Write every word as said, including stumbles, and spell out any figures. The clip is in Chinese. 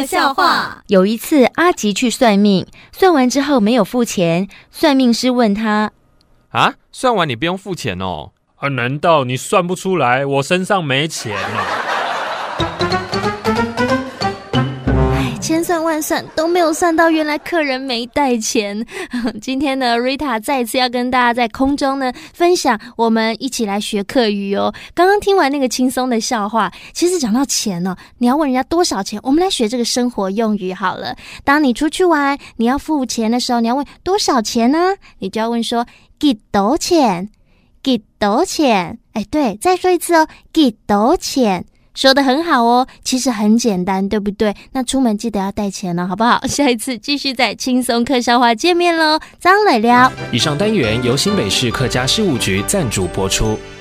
笑话。 有一次，阿吉去算命，算完之后没有付钱，算命师问他： 啊，算完你不用付钱哦？ 啊，难道你算不出来我身上没钱啊？ 千算万算都没有算到，原来客人没带钱。今天呢 Rita 再一次要跟大家在空中呢分享，我们一起来学客语哦。刚刚听完那个轻松的笑话，其实讲到钱哦，你要问人家多少钱，我们来学这个生活用语好了。当你出去玩，你要付钱的时候，你要问多少钱呢？你就要问说几多钱，几多钱。哎，对，再说一次哦，几多钱。说得很好哦，其实很简单，对不对？那出门记得要带钱了，好不好？下一次继续在轻松客笑话见面咯，张磊聊。 以上单元由新北市客家事务局赞助播出。